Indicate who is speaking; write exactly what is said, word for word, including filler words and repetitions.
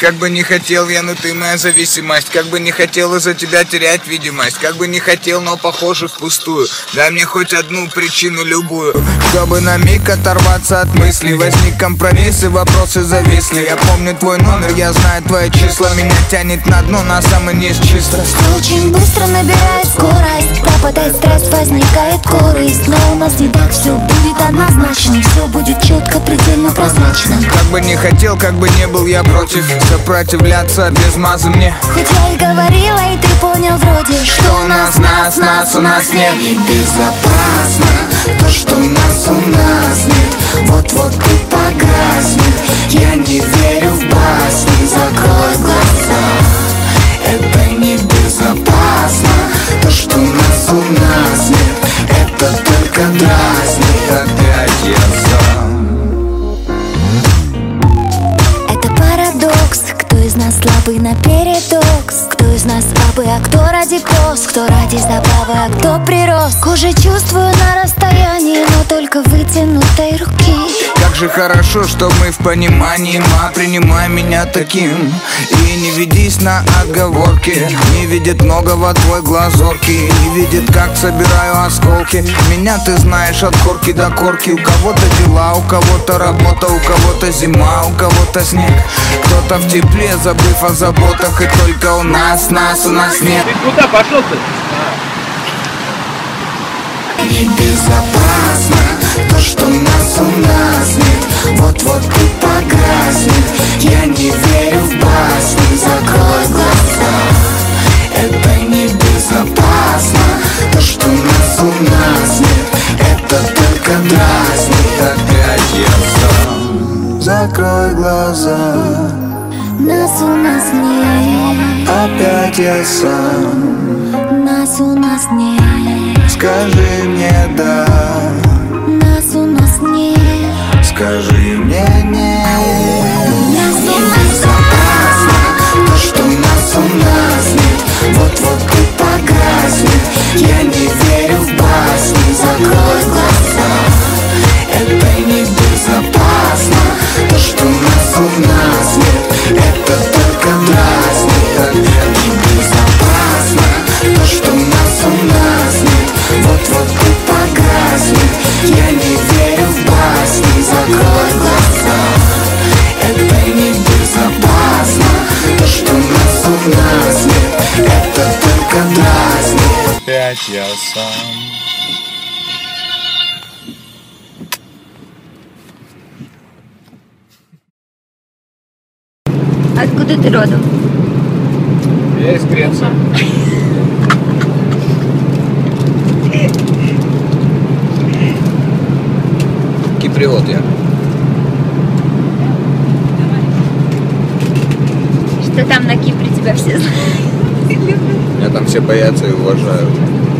Speaker 1: Как бы не хотел я, но ты моя зависимость. Как бы не хотел из-за тебя терять видимость. Как бы не хотел, но похоже впустую. Дай мне хоть одну причину, любую, чтобы на миг оторваться от мыслей. Возник компромисс и вопросы зависли. Я помню твой номер, я знаю твои числа. Меня тянет на дно, на самый низ чисто.
Speaker 2: Очень быстро набирает скорость, пропадает стресс, возникает корысть. Но у нас не так, все будет однозначно. Все будет четко, предельно прозрачно.
Speaker 1: Как бы не хотел, как бы не был я против сопротивляться без мазы мне.
Speaker 2: Хоть я и говорила, и ты понял вроде,
Speaker 1: что у нас, нас, нас, у нас нет.
Speaker 2: Безопасно то, что нас у нас нет. Вот-вот ты погаснет. Я не верю в басни, закрой глаза. Это небезопасно. То, что нас у нас нет, это только дразнит.
Speaker 1: Опять я сам.
Speaker 2: Это парадокс. Кто из нас слабый на передокс? Кто из нас абы, а кто ради пост? Кто ради забавы, а кто прирост? Уже чувствую на расстоянии, но только вытянутой руки.
Speaker 1: Как же хорошо, что мы в понимании, ма, принимай меня таким. И не ведись на отговорки. Не видит многого твой глаз зоркий. Не видит, как собираю осколки. Меня ты знаешь от корки до корки. У кого-то дела, у кого-то работа, у кого-то зима, у кого-то снег. Кто-то в тепле, забыв о заботах. И только у нас, нас, у нас нет.
Speaker 3: Ты куда пошел-то?
Speaker 2: Небезопасно то, что нас у нас нет. Вот-вот ты погаснет. Я не верю в басни, закрой глаза. Это небезопасно. То, что нас у нас нет, это только дразнит.
Speaker 1: Опять я сам. Закрой глаза.
Speaker 2: Нас у нас нет.
Speaker 1: Опять я сам.
Speaker 2: Нас у нас нет.
Speaker 1: Скажи мне да.
Speaker 2: Нас у нас нет.
Speaker 1: Скажи мне нет.
Speaker 2: Небезопасно то, что нас у нас нет. Вот-вот ты погаснет. Я не верю в басни, закрой глаза. Это небезопасно. То, что нас у нас нет, это только дразнит. Небезопасно то, что нас у нас нет. Вот-вот ты погаснет. Я не верю в басни, закрой глаза. Это небезопасно. То, что нас у нас нет, это только дразнит.
Speaker 1: Опять я сам.
Speaker 4: Откуда ты родом?
Speaker 3: Я из Греции.
Speaker 1: Киприот я.
Speaker 4: Что там на Кипре тебя все знают?
Speaker 1: Меня там все боятся и уважают.